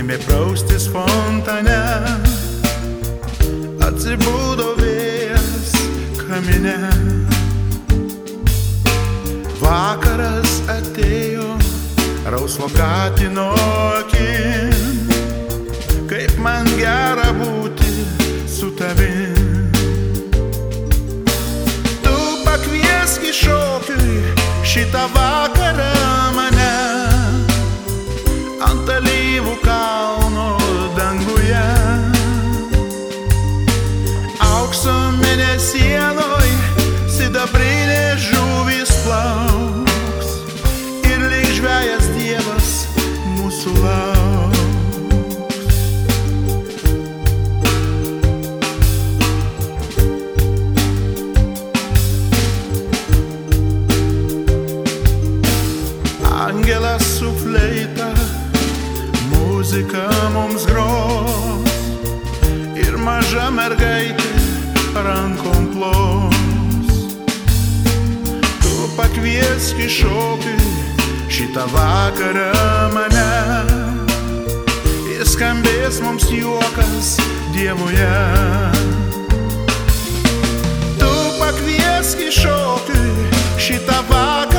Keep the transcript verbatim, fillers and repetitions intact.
ėmė praustis fontane, atsibudo vėjas kamine. Vakaras atėjo rausvo katino akim, kaip man gera būti su tavim. Tu pakviesk į šokiui šitą vakarą mane ant alyvų kalno danguje. Aukso mėnesienoj sidabrinės žuvys plauks ir lyg žvejas Dievas mūsų lauks. Angelas su fleita muziką mums gros ir maža mergaitė rankom plos. Tu pakviesk į šokiui šitą vakarą mane ir skambės mums juokas Dievuje. Tu pakviesk į šokiui šitą vakarą